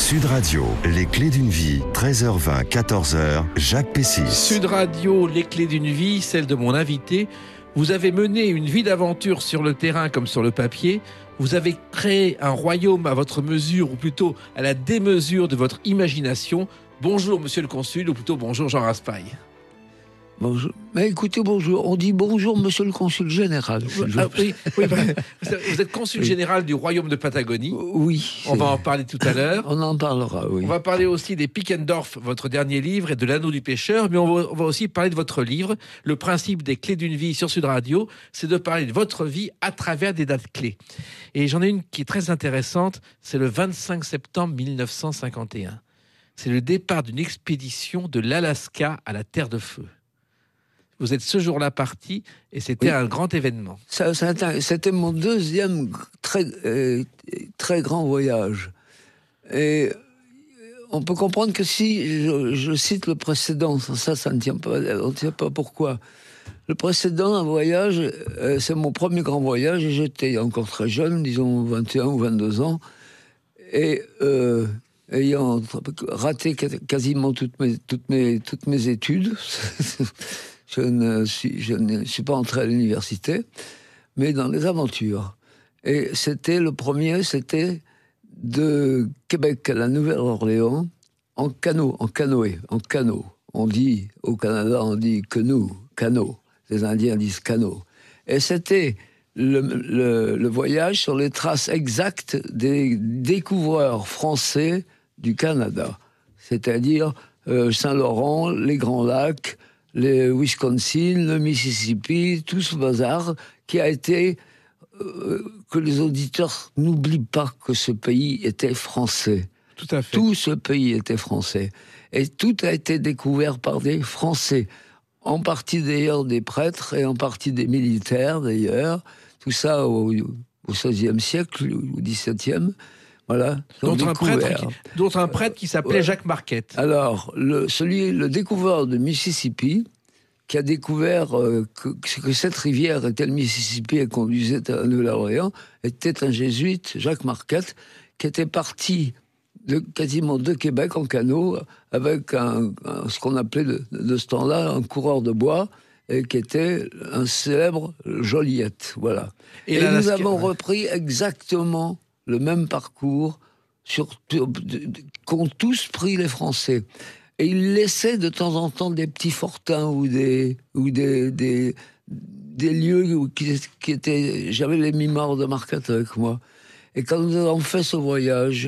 Sud Radio, les clés d'une vie, 13h20, 14h, Jacques Pessis. Sud Radio, les clés d'une vie, celle de mon invité. Vous avez mené une vie d'aventure sur le terrain comme sur le papier. Vous avez créé un royaume à votre mesure, ou plutôt à la démesure de votre imagination. Bonjour, monsieur le consul, ou plutôt bonjour, Jean Raspail. Bonjour. Mais écoutez, bonjour. On dit bonjour, monsieur le consul général. Oui, vous êtes consul général du royaume de Patagonie. Oui. On va en parler tout à l'heure. On en parlera, oui. On va parler aussi des Pickendorf, votre dernier livre, et de l'Anneau du pêcheur. Mais on va aussi parler de votre livre. Le principe des clés d'une vie sur Sud Radio, c'est de parler de votre vie à travers des dates clés. Et j'en ai une qui est très intéressante. C'est le 25 septembre 1951. C'est le départ d'une expédition de l'Alaska à la Terre de Feu. Vous êtes ce jour-là parti et c'était un grand événement. C'était mon deuxième très grand voyage. Et on peut comprendre que si je cite le précédent, ça ne tient pas, on ne sait pas pourquoi. Le précédent, un voyage, c'est mon premier grand voyage et j'étais encore très jeune, disons 21 ou 22 ans. Et ayant raté quasiment toutes mes études, je ne suis pas entré à l'université, mais dans les aventures. Et le premier, c'était de Québec à la Nouvelle-Orléans, en canot. On dit, au Canada, on dit canot. Les Indiens disent canot. Et c'était le voyage sur les traces exactes des découvreurs français du Canada. C'est-à-dire Saint-Laurent, les Grands Lacs, le Wisconsin, le Mississippi, tout ce bazar qui a été... que les auditeurs n'oublient pas que ce pays était français. Tout à fait. Tout ce pays était français. Et tout a été découvert par des Français. En partie d'ailleurs des prêtres et en partie des militaires d'ailleurs. Tout ça au XVIe siècle, au XVIIe. Voilà. Dont un prêtre qui s'appelait Jacques Marquette. Alors, le découvreur de Mississippi, qui a découvert que cette rivière était le Mississippi et conduisait à Nouvelle-Orléans, était un jésuite, Jacques Marquette, qui était parti quasiment de Québec en canot, avec ce qu'on appelait de ce temps-là un coureur de bois, et qui était un célèbre Joliette. Voilà. Et nous avons repris exactement le même parcours qu'ont tous pris les Français. Et il laissait de temps en temps des petits fortins ou des lieux qui étaient... J'avais les mémoires de Marquette avec moi. Et quand nous avons fait ce voyage,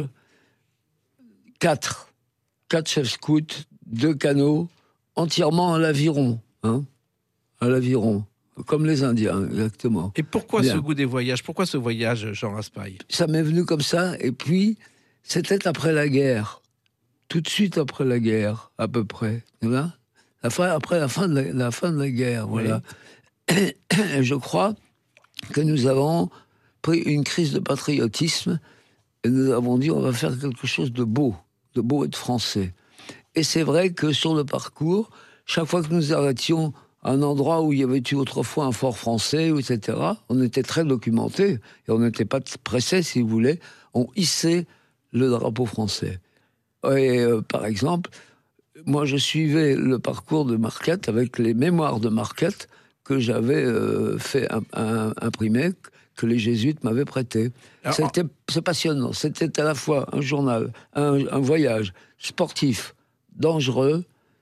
4 chefs scouts, 2 canots, entièrement à l'aviron. À l'aviron. Comme les Indiens, exactement. Et pourquoi ce goût des voyages ? Pourquoi ce voyage, Jean Raspail ? Ça m'est venu comme ça, et puis c'était après la guerre. Tout de suite après la guerre, à peu près. Après la fin de la guerre, voilà. Oui. Je crois que nous avons pris une crise de patriotisme et nous avons dit on va faire quelque chose de beau et de français. Et c'est vrai que sur le parcours, chaque fois que nous arrêtions à un endroit où il y avait eu autrefois un fort français, etc., on était très documentés et on n'était pas pressés, si vous voulez, on hissait le drapeau français. Et par exemple, moi je suivais le parcours de Marquette avec les mémoires de Marquette que j'avais fait imprimer, que les jésuites m'avaient prêté. C'est passionnant. C'était à la fois un journal, un voyage sportif, dangereux,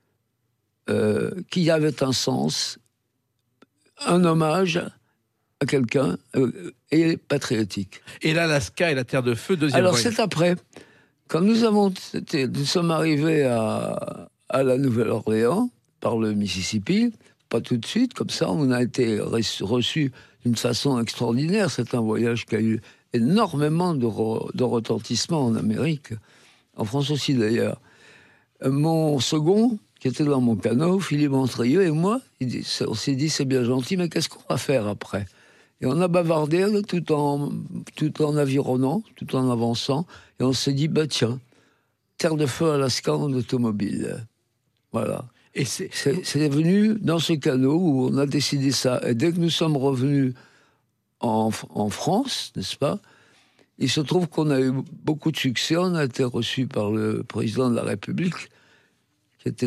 qui avait un sens, un hommage à quelqu'un et patriotique. Et l'Alaska et la Terre de Feu, deuxième Alors voyage. C'est après... Quand nous sommes arrivés à la Nouvelle-Orléans, par le Mississippi, pas tout de suite, comme ça, on a été reçus d'une façon extraordinaire. C'est un voyage qui a eu énormément de retentissement en Amérique, en France aussi d'ailleurs. Mon second, qui était dans mon canot, Philippe Montrieux et moi, on s'est dit, c'est bien gentil, mais qu'est-ce qu'on va faire après ? Et on a bavardé tout en avironnant, tout en avançant. Et on s'est dit, tiens, Terre de Feu, Alaska en automobile. Voilà. Et c'est venu dans ce canot où on a décidé ça. Et dès que nous sommes revenus en France, n'est-ce pas, il se trouve qu'on a eu beaucoup de succès. On a été reçu par le président de la République, qui était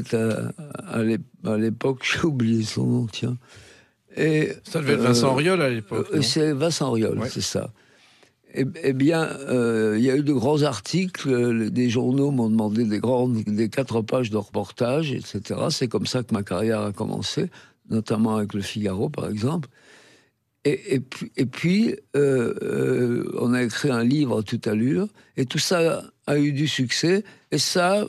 à l'époque, j'ai oublié son nom, tiens. Et, ça devait être Vincent Auriol à l'époque. C'est Vincent Auriol, c'est ça. Eh bien, il y a eu de grands articles, des journaux m'ont demandé des 4 pages de reportage, etc. C'est comme ça que ma carrière a commencé, notamment avec Le Figaro, par exemple. Et puis, on a écrit un livre à toute allure, et tout ça a eu du succès, et ça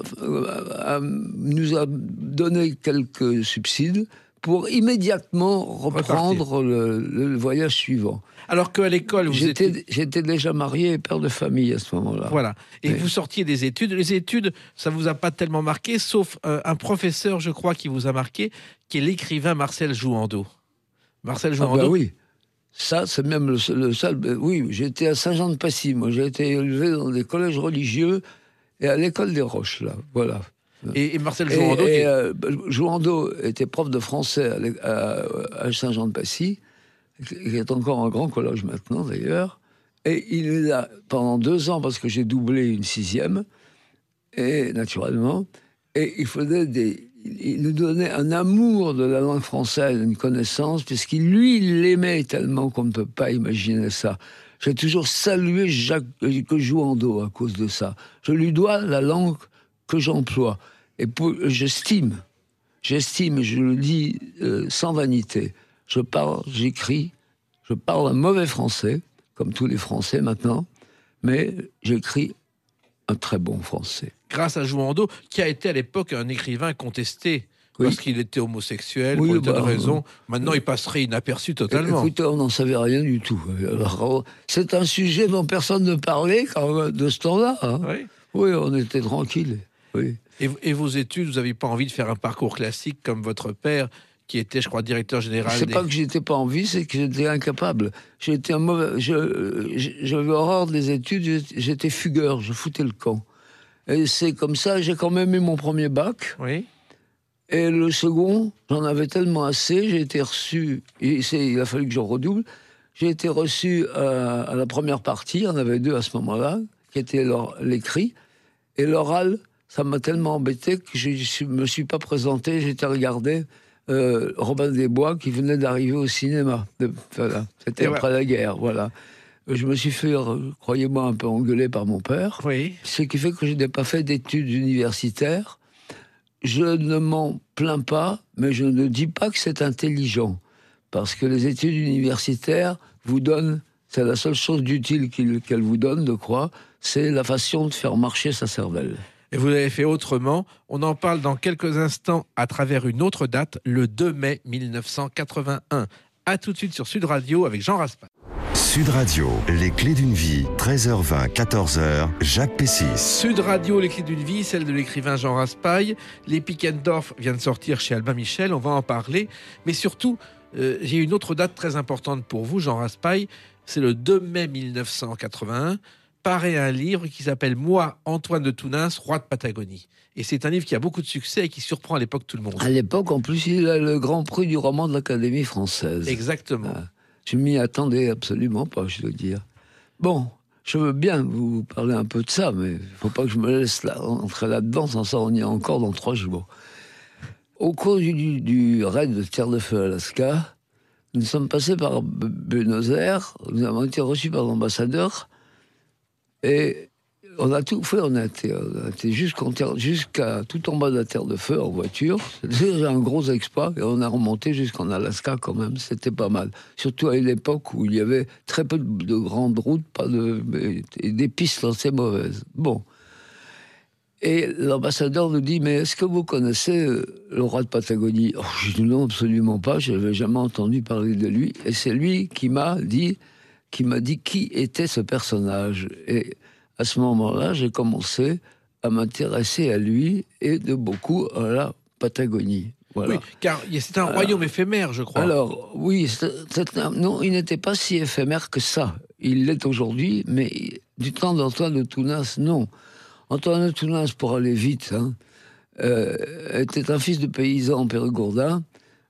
nous a donné quelques subsides pour immédiatement reprendre le voyage suivant. Alors qu'à l'école, j'étais déjà marié et père de famille à ce moment-là. Voilà. Et vous sortiez des études. Les études, ça vous a pas tellement marqué, sauf un professeur, je crois, qui vous a marqué, qui est l'écrivain Marcel Jouhandeau. Marcel Jouhandeau. Ah bah oui. Ça, c'est même le seul. Oui, j'étais à Saint-Jean-de-Passy. Moi, j'ai été élevé dans des collèges religieux et à l'école des Roches, là. Voilà. Et Marcel Jouhandeau. Jouhandeau était prof de français à Saint-Jean-de-Passy, qui est encore un grand collège maintenant, d'ailleurs. Et il est là pendant 2 ans, parce que j'ai doublé une 6e, et naturellement. Et il nous donnait un amour de la langue française, une connaissance, puisqu'il, lui, il l'aimait tellement qu'on ne peut pas imaginer ça. J'ai toujours salué Jacques Jouhandeau à cause de ça. Je lui dois la langue que j'emploie. Et j'estime, et je le dis sans vanité, je parle, j'écris, je parle un mauvais français, comme tous les Français maintenant, mais j'écris un très bon français. Grâce à Jouhandeau, qui a été à l'époque un écrivain contesté, parce qu'il était homosexuel, pour une telle raison. Maintenant, il passerait inaperçu totalement. Écoutez, on n'en savait rien du tout. Alors, c'est un sujet dont personne ne parlait de ce temps-là. Hein. Oui, on était tranquille. Oui. Et vos études, vous n'avez pas envie de faire un parcours classique comme votre père, qui était, je crois, directeur général. C'est pas que j'étais pas envie, c'est que j'étais incapable. J'étais un mauvais. J'avais horreur des études. J'étais fugueur. Je foutais le camp. Et c'est comme ça. J'ai quand même eu mon premier bac. Oui. Et le second, j'en avais tellement assez. J'ai été reçu. Il a fallu que je redouble. J'ai été reçu à la première partie. Il y en avait 2 à ce moment-là, qui étaient l'écrit et l'oral. Ça m'a tellement embêté que je me suis pas présenté. J'étais regardé Robin des Bois qui venait d'arriver au cinéma. Voilà. C'était après la guerre. Voilà. Je me suis fait, croyez-moi, un peu engueuler par mon père. Oui. Ce qui fait que je n'ai pas fait d'études universitaires. Je ne m'en plains pas, mais je ne dis pas que c'est intelligent. Parce que les études universitaires vous donnent, c'est la seule chose d'utile qu'elles vous donnent, je crois, c'est la façon de faire marcher sa cervelle. Et vous l'avez fait autrement. On en parle dans quelques instants à travers une autre date, le 2 mai 1981. A tout de suite sur Sud Radio avec Jean Raspail. Sud Radio, les clés d'une vie, 13h20, 14h, Jacques Pessis. Sud Radio, les clés d'une vie, celle de l'écrivain Jean Raspail. Les Pickendorf vient de sortir chez Albin Michel, on va en parler. Mais surtout, j'ai une autre date très importante pour vous, Jean Raspail. C'est le 2 mai 1981. Paraît un livre qui s'appelle « Moi, Antoine de Tounins, roi de Patagonie ». Et c'est un livre qui a beaucoup de succès et qui surprend à l'époque tout le monde. À l'époque, en plus, il a le grand prix du roman de l'Académie française. Exactement. Je m'y attendais absolument pas, je dois dire. Bon, je veux bien vous parler un peu de ça, mais il ne faut pas que je me laisse entrer là-dedans, sans ça on y est encore dans 3 jours. Au cours du raid de Terre de Feu, Alaska, nous sommes passés par Buenos Aires, nous avons été reçus par l'ambassadeur, et on a tout fait, on a été jusqu'à tout en bas de la Terre de Feu en voiture. C'était déjà un gros exploit, et on a remonté jusqu'en Alaska quand même, c'était pas mal. Surtout à une époque où il y avait très peu de grandes routes, et des pistes assez mauvaises. Bon. Et l'ambassadeur nous dit, mais est-ce que vous connaissez le roi de Patagonie ? Je dis non, absolument pas, je n'avais jamais entendu parler de lui. Et c'est lui qui m'a dit qui était ce personnage. Et à ce moment-là, j'ai commencé à m'intéresser à lui et de beaucoup à la Patagonie. Voilà. Oui, car c'est un royaume éphémère, je crois. Alors, oui, non, il n'était pas si éphémère que ça. Il l'est aujourd'hui, mais du temps d'Antoine de Tounins, non. Antoine de Tounins, pour aller vite, était un fils de paysan périgourdin,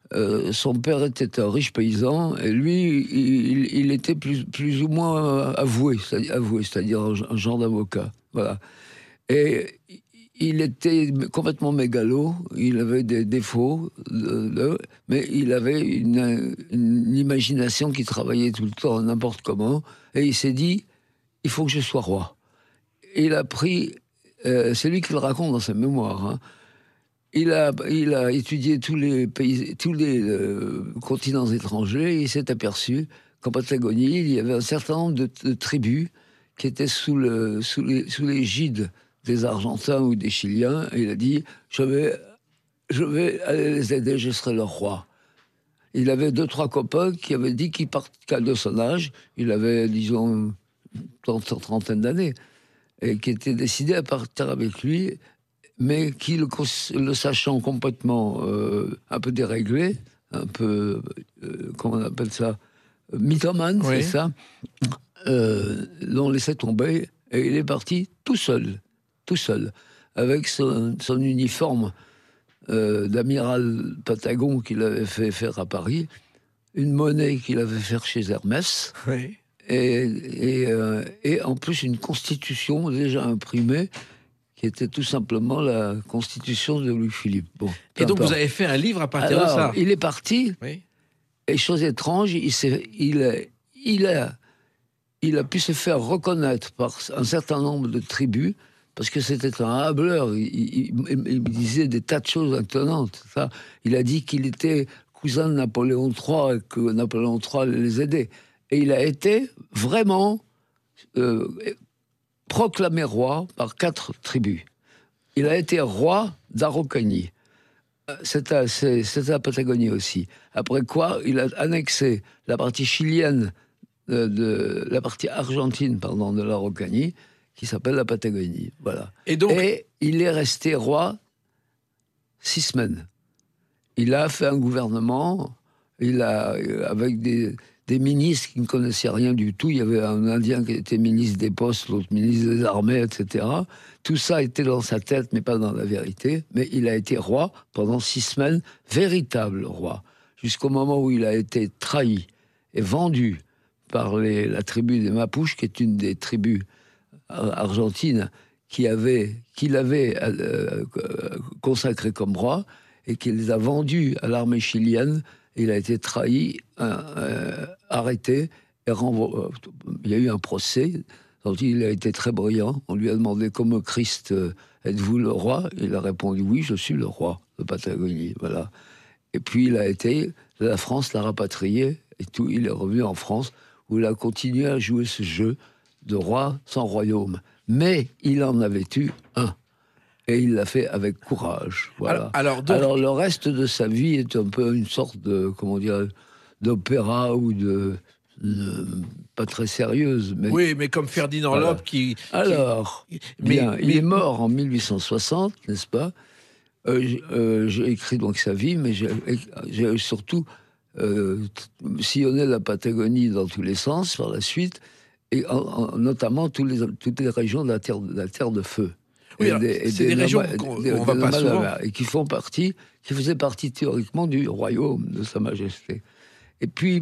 son père était un riche paysan, et lui, il était plus ou moins avoué, c'est-à-dire un genre d'avocat. Voilà. Et il était complètement mégalo, il avait des défauts, mais il avait une imagination qui travaillait tout le temps, n'importe comment, et il s'est dit, il faut que je sois roi. Et il a pris, c'est lui qui le raconte dans ses mémoires, hein. Il a étudié tous les pays, tous les continents étrangers, et il s'est aperçu qu'en Patagonie, il y avait un certain nombre de tribus qui étaient sous l'égide des Argentins ou des Chiliens, et il a dit, je vais aller les aider, je serai leur roi. Il avait 2-3 copains qui avaient dit qu'il partait de son âge, il avait, disons, trentaine d'années, et qui étaient décidés à partir avec lui, mais qui, le sachant complètement un peu déréglé, un peu, comment on appelle ça, mythomane, oui. C'est ça, l'ont laissé tomber, et il est parti tout seul, avec son uniforme d'amiral Patagon qu'il avait fait faire à Paris, une monnaie qu'il avait fait chez Hermès, oui. Et en plus une constitution déjà imprimée, qui était tout simplement la constitution de Louis-Philippe. Bon, et donc vous avez fait un livre à partir de ça. Il est parti, oui. Et chose étrange, il a pu se faire reconnaître par un certain nombre de tribus, parce que c'était un hâbleur, il disait des tas de choses étonnantes. Ça. Il a dit qu'il était cousin de Napoléon III et que Napoléon III les aidait. Et il a été vraiment proclamé roi par 4 tribus. Il a été roi d'Araucanie. C'est à la Patagonie aussi. Après quoi, il a annexé la partie chilienne, la partie argentine, de l'Araucanie, qui s'appelle la Patagonie. Voilà. Et il est resté roi 6 semaines. Il a fait un gouvernement, avec des ministres qui ne connaissaient rien du tout. Il y avait un Indien qui était ministre des Postes, l'autre ministre des Armées, etc. Tout ça était dans sa tête, mais pas dans la vérité. Mais il a été roi pendant 6 semaines, véritable roi, jusqu'au moment où il a été trahi et vendu par la tribu des Mapuches, qui est une des tribus argentines qu'il avait consacré comme roi, et qui les a vendus à l'armée chilienne. Il a été trahi, arrêté, et il y a eu un procès dont il a été très brillant. On lui a demandé, comme Christ, êtes-vous le roi ? Il a répondu, oui, je suis le roi de Patagonie. Voilà. Et puis la France l'a rapatrié, et tout, il est revenu en France, où il a continué à jouer ce jeu de roi sans royaume. Mais il en avait eu un. Et il l'a fait avec courage. Voilà. Alors, le reste de sa vie est un peu une sorte de, d'opéra ou de pas très sérieuse. Mais, oui, mais comme Ferdinand Lope qui... il est mort en 1860, n'est-ce pas ? J'ai écrit donc sa vie, mais j'ai surtout sillonné la Patagonie dans tous les sens par la suite, et notamment toutes les régions de la terre de feu. Oui, c'est des régions qu'on va pas souvent. Et qui faisaient partie théoriquement du royaume de Sa Majesté. Et puis,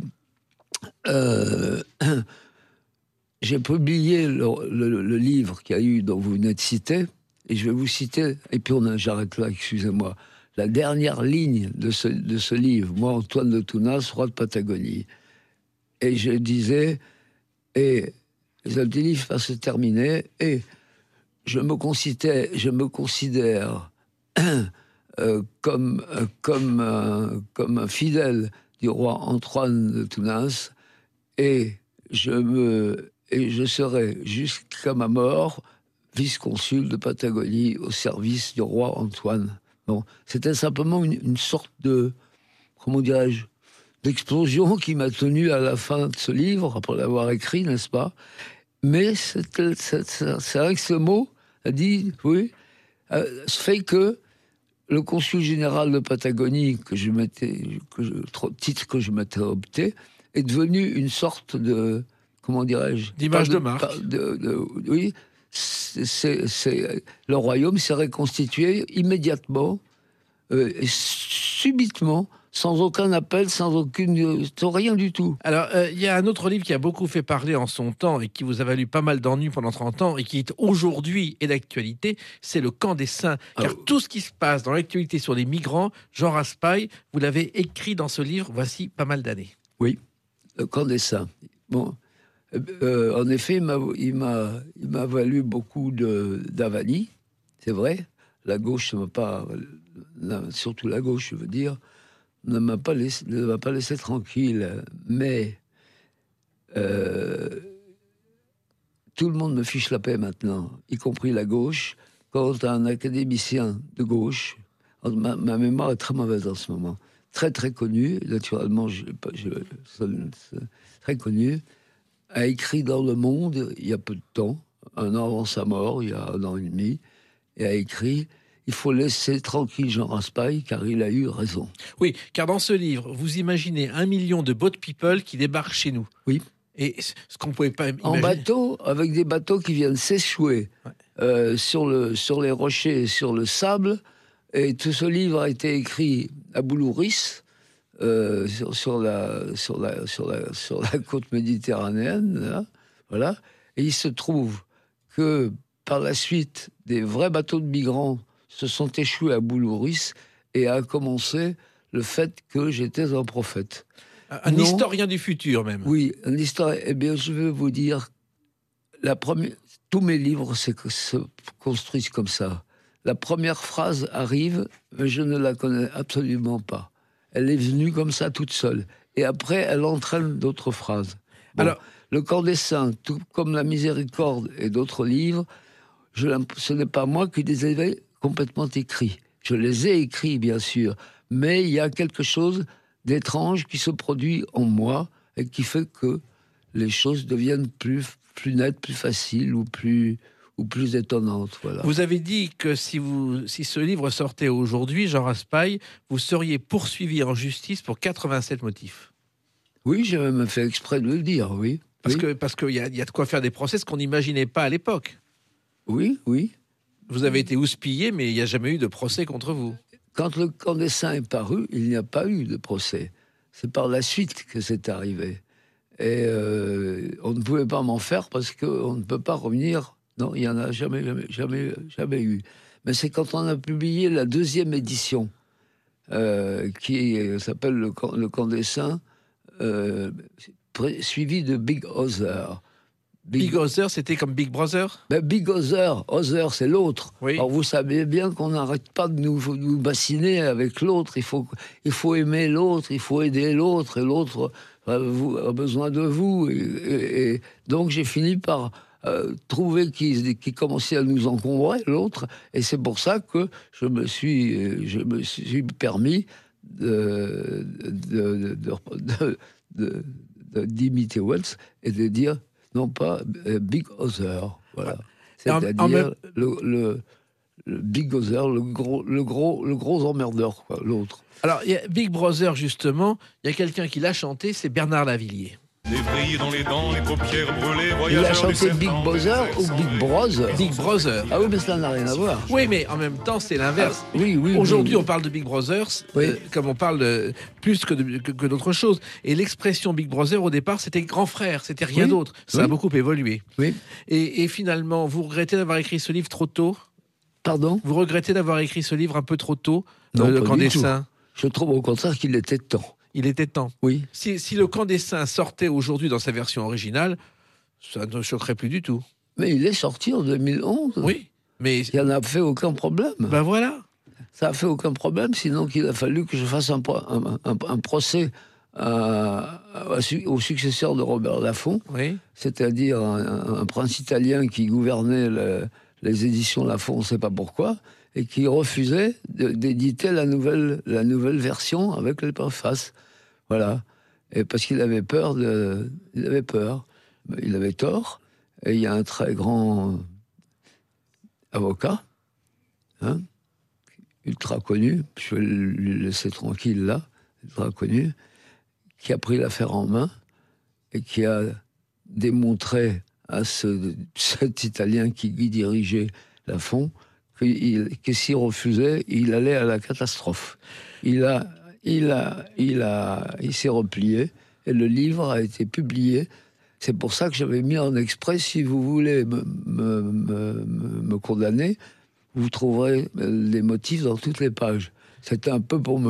j'ai publié le livre qu'il y a eu, dont vous venez de citer, et je vais vous citer, et puis j'arrête là, excusez-moi, la dernière ligne de ce livre, moi, Antoine de Tounas, roi de Patagonie. Et je disais, et le livre va se terminer, et je me considère comme un fidèle du roi Antoine de Tounas, et je serai jusqu'à ma mort vice-consul de Patagonie au service du roi Antoine. Bon, c'était simplement une sorte de, comment dirais-je, d'explosion qui m'a tenu à la fin de ce livre, après l'avoir écrit, n'est-ce pas ? Mais c'est vrai que ce mot a dit, oui, fait que le consul général de Patagonie, titre que je m'étais opté, est devenu une sorte de, comment dirais-je, d'image de marque. Oui, le royaume s'est reconstitué immédiatement et subitement sans aucun appel, sans rien du tout. Alors, il y a un autre livre qui a beaucoup fait parler en son temps et qui vous a valu pas mal d'ennuis pendant 30 ans et qui est aujourd'hui et d'actualité, c'est Le Camp des Saints. Car tout ce qui se passe dans l'actualité sur les migrants, Jean Raspail, vous l'avez écrit dans ce livre, voici pas mal d'années. Oui, Le Camp des Saints. Bon, en effet, il m'a valu beaucoup d'avanies, c'est vrai. La gauche ne m'a pas, surtout la gauche, je veux dire, ne m'a pas laissé tranquille. Mais tout le monde me fiche la paix maintenant, y compris la gauche. Quand un académicien de gauche, ma mémoire est très mauvaise en ce moment, très très connu, naturellement, très connu, a écrit dans Le Monde, il y a peu de temps, un an avant sa mort, il y a 1 an et demi, et a écrit « Il faut laisser tranquille Jean Raspail, car il a eu raison ». Oui, car dans ce livre, vous imaginez 1 million de boat people qui débarquent chez nous. Oui. Et ce qu'on ne pouvait pas imaginer... En bateau, avec des bateaux qui viennent s'échouer sur les rochers, sur le sable. Et tout ce livre a été écrit à Boulouris, sur la côte méditerranéenne, là, voilà. Et il se trouve que par la suite, des vrais bateaux de migrants se sont échoués à Boulouris et a commencé le fait que j'étais un prophète. Un historien du futur, même. Oui, un historien. Eh bien, je veux vous dire, tous mes livres se construisent comme ça. La première phrase arrive, mais je ne la connais absolument pas. Elle est venue comme ça, toute seule. Et après, elle entraîne d'autres phrases. Bon, alors, Le Camp des Saints, tout comme La Miséricorde et d'autres livres, ce n'est pas moi qui les ai complètement écrits. Je les ai écrits, bien sûr, mais il y a quelque chose d'étrange qui se produit en moi et qui fait que les choses deviennent plus nettes, plus faciles ou plus étonnantes. Voilà. Vous avez dit que si ce livre sortait aujourd'hui, Jean Raspail, vous seriez poursuivi en justice pour 87 motifs. Oui, j'ai même fait exprès de le dire, oui. Parce qu'il y a de quoi faire des procès, ce qu'on n'imaginait pas à l'époque. Oui, oui. Vous avez été houspillé, mais il n'y a jamais eu de procès contre vous. Quand Le Camp des Saints est paru, il n'y a pas eu de procès. C'est par la suite que c'est arrivé. Et on ne pouvait pas m'en faire parce qu'on ne peut pas revenir. Non, il n'y en a jamais eu. Mais c'est quand on a publié la 2e édition, qui s'appelle Le Camp des Saints, suivi de Big Other. Big Other, c'était comme Big Brother ? Big Other, c'est l'autre. Oui. Alors vous savez bien qu'on n'arrête pas de nous bassiner avec l'autre. Il faut aimer l'autre, il faut aider l'autre, et l'autre a besoin de vous. Et donc j'ai fini par trouver qu'il commençait à nous encombrer, l'autre. Et c'est pour ça que je me suis permis d'imiter Wells et de dire non pas Big Other, voilà. C'est-à-dire le Big Other, le gros emmerdeur, quoi, l'autre. Alors, il y a Big Brother, justement, il y a quelqu'un qui l'a chanté, c'est Bernard Lavilliers. Des vrilles dans les dents, les paupières brûlées, Il a chanté Big Brother ou Big Brother? Big Brother. Ah oui, mais cela n'a rien à voir. Oui, mais en même temps, c'est l'inverse. Ah, oui. Aujourd'hui, on parle de Big Brothers, oui. Comme on parle plus que d'autres choses. Et l'expression Big Brother, au départ, c'était grand frère, c'était rien d'autre. Ça a beaucoup évolué. Oui. Et finalement, vous regrettez d'avoir écrit ce livre trop tôt? Pardon? Vous regrettez d'avoir écrit ce livre un peu trop tôt, non, Le Camp des Saints? Je trouve au contraire qu'il était temps. Il était temps. Oui. Si Le Camp des Saints sortait aujourd'hui dans sa version originale, ça ne choquerait plus du tout. Mais il est sorti en 2011. Oui, mais... Il n'en a fait aucun problème. Ben voilà. Ça n'a fait aucun problème, sinon qu'il a fallu que je fasse un procès au successeur de Robert Laffont, oui. C'est-à-dire un prince italien qui gouvernait les éditions Laffont, on ne sait pas pourquoi, et qui refusait d'éditer la nouvelle version avec les préfaces. Voilà. Et parce qu'il avait peur. Il avait tort. Et il y a un très grand avocat, ultra connu, je vais le laisser tranquille là, ultra connu, qui a pris l'affaire en main et qui a démontré à cet Italien qui dirigeait Laffont que s'il refusait, il allait à la catastrophe. Il a il s'est replié et le livre a été publié. C'est pour ça que j'avais mis en exprès, si vous voulez me condamner, vous trouverez les motifs dans toutes les pages. C'était un peu pour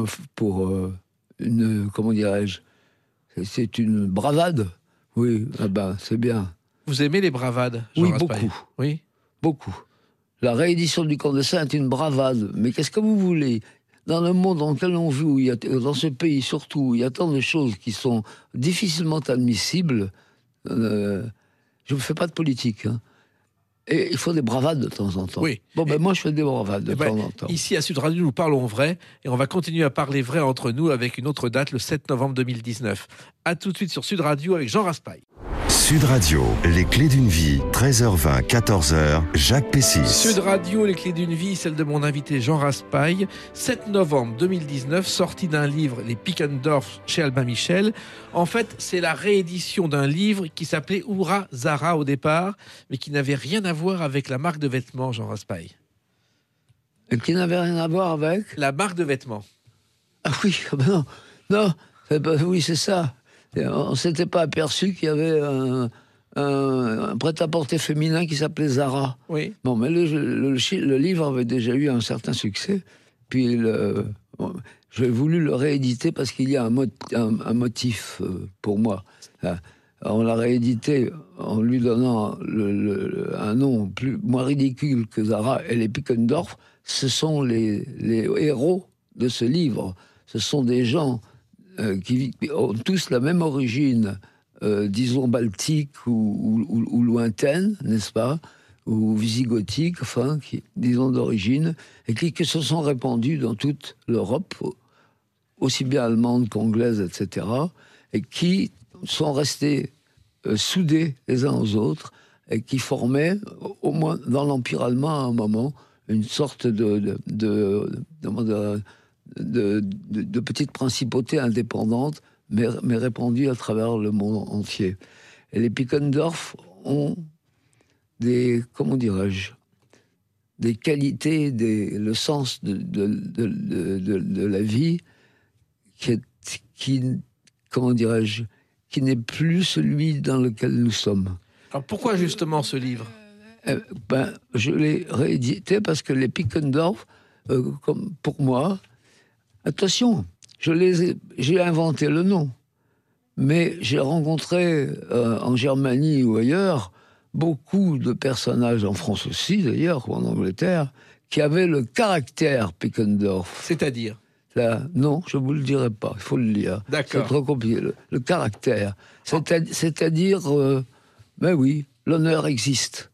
une, comment dirais-je, c'est une bravade. Oui, c'est bien. Vous aimez les bravades, Jean Oui, Raspail? beaucoup. Oui. Beaucoup. La réédition du Condescend est une bravade. Mais qu'est-ce que vous voulez? Dans le monde dans lequel on vit, dans ce pays surtout, il y a tant de choses qui sont difficilement admissibles. Je ne fais pas de politique. Hein. Et il faut des bravades de temps en temps. Oui. Moi, je fais des bravades de temps en temps. Ici, à Sud Radio, nous parlons vrai. Et on va continuer à parler vrai entre nous avec une autre date, le 7 novembre 2019. À tout de suite sur Sud Radio avec Jean Raspail. Sud Radio, les clés d'une vie, 13h20, 14h, Jacques Pessis. Sud Radio, les clés d'une vie, celle de mon invité Jean Raspail. 7 novembre 2019, sortie d'un livre, Les Pickendorf, chez Albin Michel. En fait, c'est la réédition d'un livre qui s'appelait Oura Zara au départ, mais qui n'avait rien à voir avec la marque de vêtements, Jean Raspail. Et qui n'avait rien à voir avec la marque de vêtements. Ah oui, non, oui, c'est ça. On ne s'était pas aperçu qu'il y avait un prêt-à-porter féminin qui s'appelait Zara. Oui. Bon, mais le livre avait déjà eu un certain succès. Puis j'ai voulu le rééditer parce qu'il y a un motif pour moi. On l'a réédité en lui donnant un nom moins ridicule que Zara et les Pickendorf. Ce sont les héros de ce livre. Ce sont des gens qui ont tous la même origine, disons baltique ou lointaine, n'est-ce pas, ou visigothique, enfin, disons d'origine, et qui se sont répandus dans toute l'Europe, aussi bien allemande qu'anglaise, etc., et qui sont restés soudés les uns aux autres, et qui formaient, au moins dans l'Empire allemand à un moment, une sorte de petites principautés indépendantes, mais répandues à travers le monde entier. Et les Pickendorf ont des qualités, le sens de la vie qui n'est plus celui dans lequel nous sommes. Alors pourquoi justement ce livre ? Je l'ai réédité parce que les Pickendorf, comme pour moi, attention, j'ai inventé le nom, mais j'ai rencontré en Germanie ou ailleurs beaucoup de personnages, en France aussi d'ailleurs, ou en Angleterre, qui avaient le caractère Pickendorf. C'est-à-dire ? Non, je ne vous le dirai pas, il faut le lire. D'accord. C'est trop compliqué. Le caractère. C'est-à-dire, ben oui, l'honneur existe.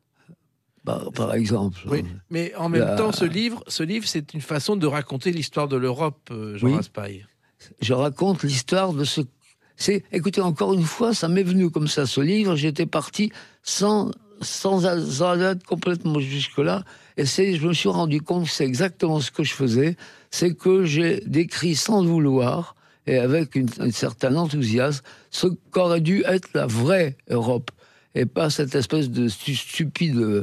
Par exemple. Oui, mais en même temps, ce livre, c'est une façon de raconter l'histoire de l'Europe, Jean Raspail. Je raconte l'histoire de ce... Écoutez, encore une fois, ça m'est venu comme ça, ce livre. J'étais parti sans aller complètement jusque-là. Et je me suis rendu compte que c'est exactement ce que je faisais. C'est que j'ai décrit sans le vouloir, et avec un certain enthousiasme, ce qu'aurait dû être la vraie Europe. Et pas cette espèce de stupide...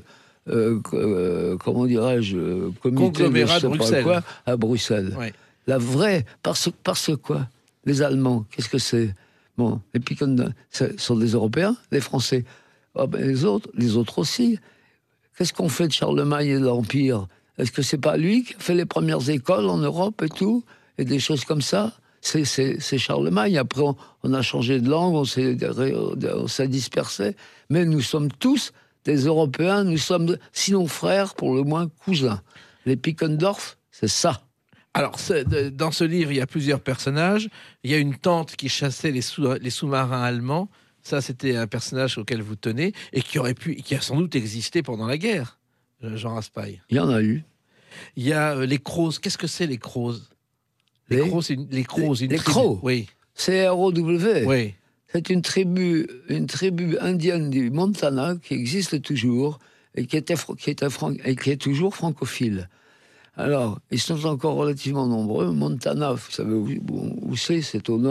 comment dirais-je, comité de je sais pas quoi, à Bruxelles. Oui. La vraie, parce quoi? Les Allemands, qu'est-ce que c'est? Bon, et puis ce sont des Européens, les Français. Ah ben les autres aussi. Qu'est-ce qu'on fait de Charlemagne et de l'Empire? Est-ce que c'est pas lui qui a fait les premières écoles en Europe et tout? Et des choses comme ça? C'est Charlemagne. Après, on a changé de langue, on s'est dispersé. Mais nous sommes tous des Européens, nous sommes, sinon frères, pour le moins cousins. Les Pickendorf, c'est ça. Alors, dans ce livre, il y a plusieurs personnages. Il y a une tante qui chassait les sous-marins allemands. Ça, c'était un personnage auquel vous tenez et qui a sans doute existé pendant la guerre, Jean Raspail. Il y en a eu. Il y a les Crozes. Qu'est-ce que c'est, les Crozes? Les Crows. Oui. C-R-O-W. Oui. C'est une tribu indienne du Montana qui existe toujours et qui est toujours francophile. Alors, ils sont encore relativement nombreux. Montana, vous savez où c'est? C'est au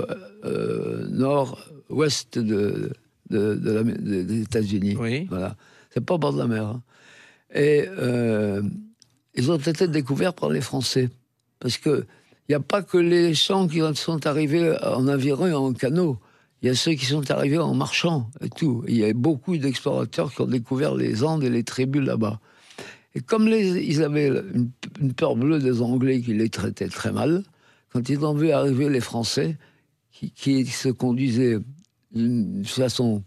nord-ouest des États-Unis. Oui. Voilà. C'est pas au bord de la mer. Hein. Et ils ont été découverts par les Français. Parce que il n'y a pas que les gens qui sont arrivés en aviron et en canot. Il y a ceux qui sont arrivés en marchant et tout. Il y a beaucoup d'explorateurs qui ont découvert les Andes et les tribus là-bas. Et comme ils avaient une peur bleue des Anglais qui les traitaient très mal, quand ils ont vu arriver les Français, qui se conduisaient d'une façon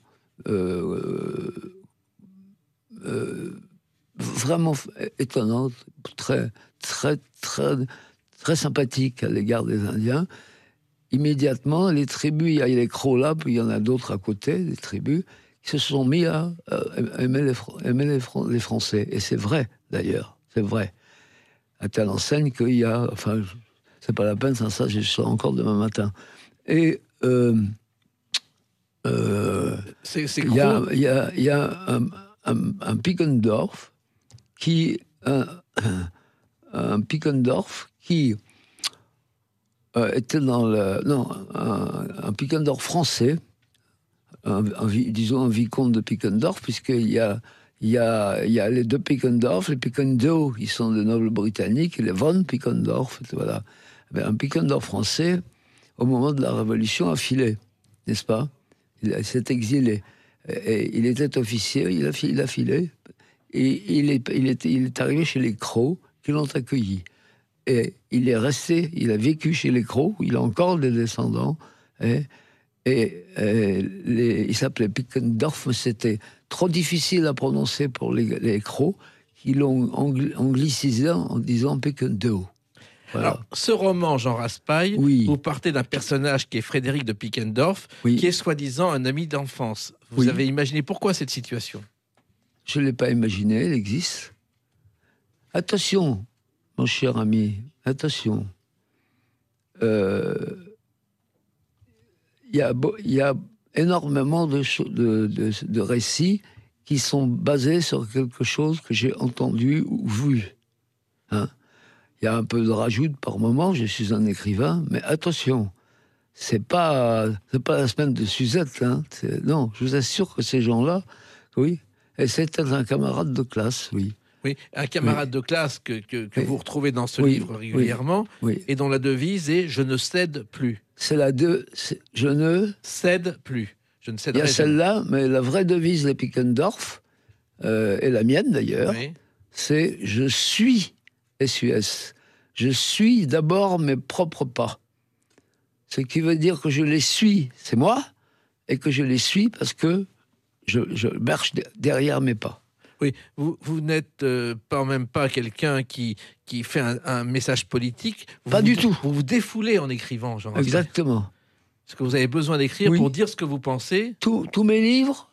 vraiment étonnante, très, très, très, très sympathique à l'égard des Indiens, immédiatement, les tribus, il y a les Crocs là, puis il y en a d'autres à côté, des tribus, qui se sont mis à aimer les Français. Et c'est vrai, d'ailleurs, c'est vrai. À telle enseigne qu'il y a... Enfin, c'est pas la peine, ça je serai encore demain matin. Et il y a un Pickendorf qui... un Pickendorf qui était dans le... Non, un Pickendorf français, disons un vicomte de Pickendorf, puisqu'il y a les deux Pickendorf, les Pickendow, qui sont des nobles britanniques, et les von Pickendorf, voilà. Un Pickendorf français, au moment de la Révolution, a filé, n'est-ce pas? Il s'est exilé. Et il était officier, il a filé, et il est arrivé chez les Crocs, qui l'ont accueilli. Et il est resté, il a vécu chez les Crocs, il a encore des descendants, il s'appelait Pickendorf, mais c'était trop difficile à prononcer pour les Crocs, qui l'ont anglicisé en disant Pickendoo. Voilà. Alors, ce roman, Jean Raspail, vous partez d'un personnage qui est Frédéric de Pickendorf, qui est soi-disant un ami d'enfance. Vous avez imaginé pourquoi cette situation? Je ne l'ai pas imaginé, elle existe. Attention, mon cher ami, attention. Il y a énormément de récits qui sont basés sur quelque chose que j'ai entendu ou vu. Hein? Il y a un peu de rajout par moment, je suis un écrivain, mais attention, c'est pas la semaine de Suzette. Hein? Non, je vous assure que ces gens-là, oui, et c'était un camarade de classe, oui. Oui, un camarade de classe que vous retrouvez dans ce livre régulièrement, et dont la devise est « Je ne cède plus ». Je ne cède plus. Je ne céderai jamais. Il y a celle-là, mais la vraie devise de Pickendorf, et la mienne d'ailleurs, c'est « Je suis SUS ». Je suis d'abord mes propres pas. Ce qui veut dire que je les suis, c'est moi, et que je les suis parce que je marche derrière mes pas. Oui, vous n'êtes même pas quelqu'un qui fait un message politique. Pas du tout. Vous vous défoulez en écrivant, Jean Raspail. Exactement. Parce que vous avez besoin d'écrire pour dire ce que vous pensez. Tous mes livres,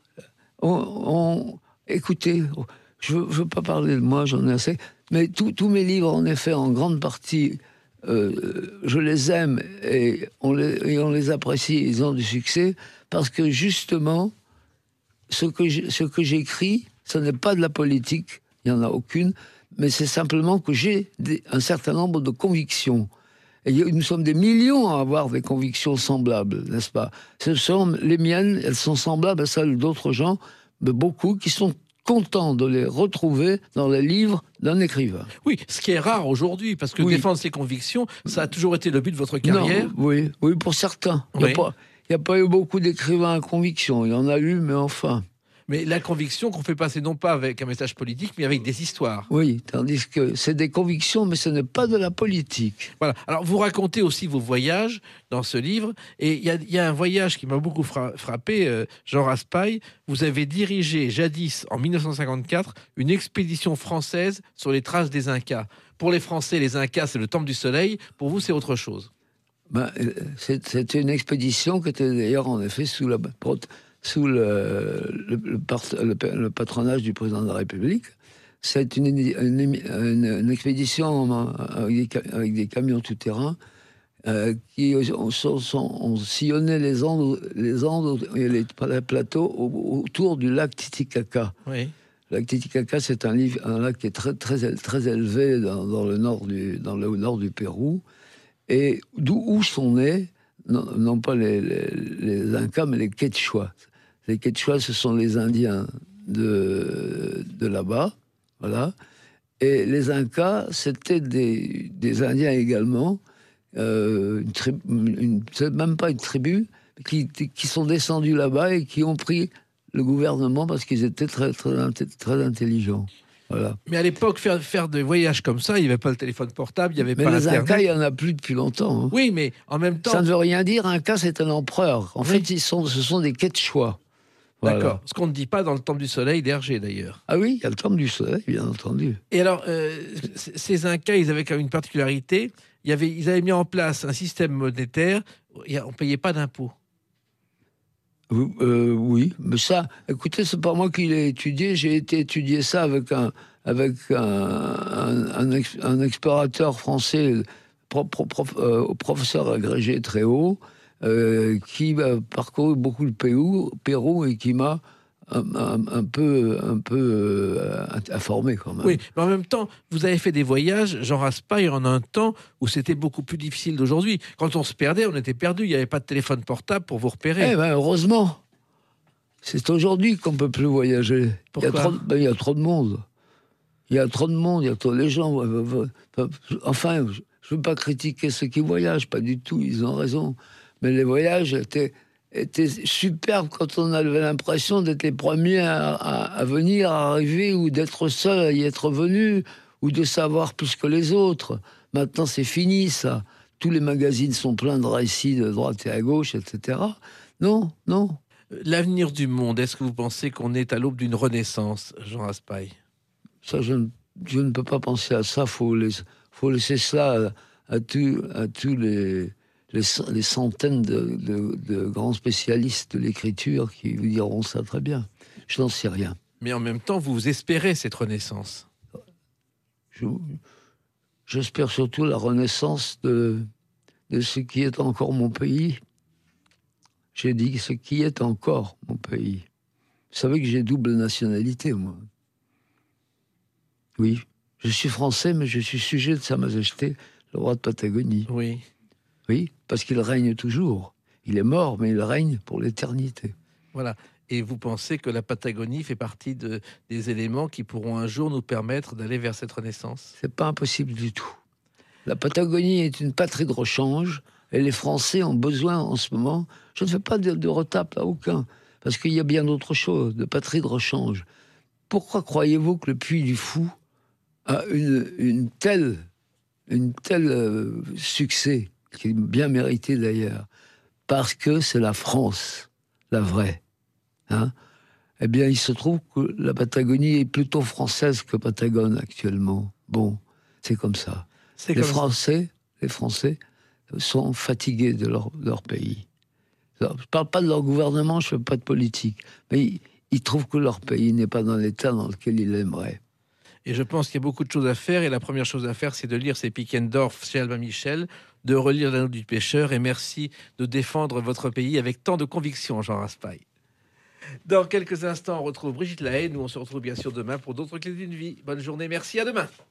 écoutez, je ne veux pas parler de moi, j'en ai assez, mais tous mes livres, en effet, en grande partie, je les aime et on les apprécie, ils ont du succès, parce que justement, ce que j'écris, ce n'est pas de la politique, il n'y en a aucune, mais c'est simplement que j'ai un certain nombre de convictions. Et nous sommes des millions à avoir des convictions semblables, n'est-ce pas? Ce sont les miennes, elles sont semblables à celles d'autres gens, mais beaucoup qui sont contents de les retrouver dans les livres d'un écrivain. Oui, ce qui est rare aujourd'hui, parce que défendre ses convictions, ça a toujours été le but de votre carrière. Non, oui, pour certains. Il n'y a pas eu beaucoup d'écrivains à conviction, il y en a eu, mais enfin... Mais la conviction qu'on fait passer non pas avec un message politique, mais avec des histoires. Oui, tandis que c'est des convictions, mais ce n'est pas de la politique. Voilà. Alors, vous racontez aussi vos voyages dans ce livre. Et il y a un voyage qui m'a beaucoup frappé, Jean Raspail. Vous avez dirigé, jadis, en 1954, une expédition française sur les traces des Incas. Pour les Français, les Incas, c'est le temple du soleil. Pour vous, c'est autre chose. C'était une expédition qui était d'ailleurs, en effet, sous le patronage du président de la République. C'est une expédition avec des camions tout-terrain qui ont sillonné les Andes et les plateaux autour du lac Titicaca. Oui. Le lac Titicaca, c'est un lac qui est très, très, très élevé dans le nord du Pérou, et où sont nés, non pas les Incas, mais les Quechua. Les Quechua, ce sont les Indiens de là-bas, voilà. Et les Incas, c'était des Indiens également, c'est même pas une tribu, qui sont descendus là-bas et qui ont pris le gouvernement parce qu'ils étaient très, très, très intelligents. Voilà. Mais à l'époque, faire des voyages comme ça, il n'y avait pas le téléphone portable, il n'y avait Mais pas les Internet. Incas, il n'y en a plus depuis longtemps. Hein. Oui, mais en même temps... Ça ne veut rien dire. Inca, c'est un empereur. En Oui. fait, ce sont des Quechua. Voilà. D'accord. Ce qu'on ne dit pas dans le Temple du Soleil d'Hergé, d'ailleurs. Ah oui, il y a le Temple du Soleil, bien entendu. Et alors, ces Incas, ils avaient quand même une particularité. Ils avaient mis en place un système monétaire. On ne payait pas d'impôts. Oui, mais ça, écoutez, c'est pas moi qui l'ai étudié. J'ai été étudier ça avec un explorateur français, professeur agrégé très haut, qui a parcouru beaucoup le Pérou et qui m'a un peu informé quand même. Oui, mais en même temps, vous avez fait des voyages, Jean Raspail, en un temps où c'était beaucoup plus difficile d'aujourd'hui. Quand on se perdait, on était perdu. Il n'y avait pas de téléphone portable pour vous repérer. Eh ben, heureusement. C'est aujourd'hui qu'on ne peut plus voyager. Pourquoi ? Il y a trop de monde. Il y a trop de monde, il y a trop de gens. Enfin, je ne veux pas critiquer ceux qui voyagent, pas du tout, ils ont raison. Mais les voyages étaient superbes quand on avait l'impression d'être les premiers à venir, à arriver, ou d'être seul à y être venu, ou de savoir plus que les autres. Maintenant, c'est fini, ça. Tous les magazines sont pleins de récits de droite et à gauche, etc. Non, non. L'avenir du monde, est-ce que vous pensez qu'on est à l'aube d'une renaissance, Jean Raspail ? Ça, je ne peux pas penser à ça. Faut laisser cela à tous les centaines de grands spécialistes de l'écriture qui vous diront ça très bien. Je n'en sais rien. Mais en même temps, vous espérez cette renaissance. J'espère surtout la renaissance de ce qui est encore mon pays. J'ai dit ce qui est encore mon pays. Vous savez que j'ai double nationalité, moi. Oui, je suis français, mais je suis sujet de Sa Majesté, le roi de Patagonie. Oui. Oui, parce qu'il règne toujours. Il est mort, mais il règne pour l'éternité. Voilà. Et vous pensez que la Patagonie fait partie des éléments qui pourront un jour nous permettre d'aller vers cette renaissance ? C'est pas impossible du tout. La Patagonie est une patrie de rechange, et les Français ont besoin en ce moment, je ne fais pas de retape à aucun, parce qu'il y a bien d'autres choses, de patrie de rechange. Pourquoi croyez-vous que le Puy du Fou a une telle succès, qui est bien mérité d'ailleurs, parce que c'est la France, la vraie. Hein? Eh bien, il se trouve que la Patagonie est plutôt française que patagone actuellement. Bon, c'est comme ça. Les Français sont fatigués de leur pays. Je ne parle pas de leur gouvernement, je ne fais pas de politique, mais ils trouvent que leur pays n'est pas dans l'état dans lequel ils l'aimeraient. Et je pense qu'il y a beaucoup de choses à faire. Et la première chose à faire, c'est de lire ces Pickendorf chez Albin Michel, de relire L'Anneau du pêcheur. Et merci de défendre votre pays avec tant de conviction, Jean Raspail. Dans quelques instants, on retrouve Brigitte Lahaye. Nous, on se retrouve bien sûr demain pour d'autres clés d'une vie. Bonne journée, merci, à demain.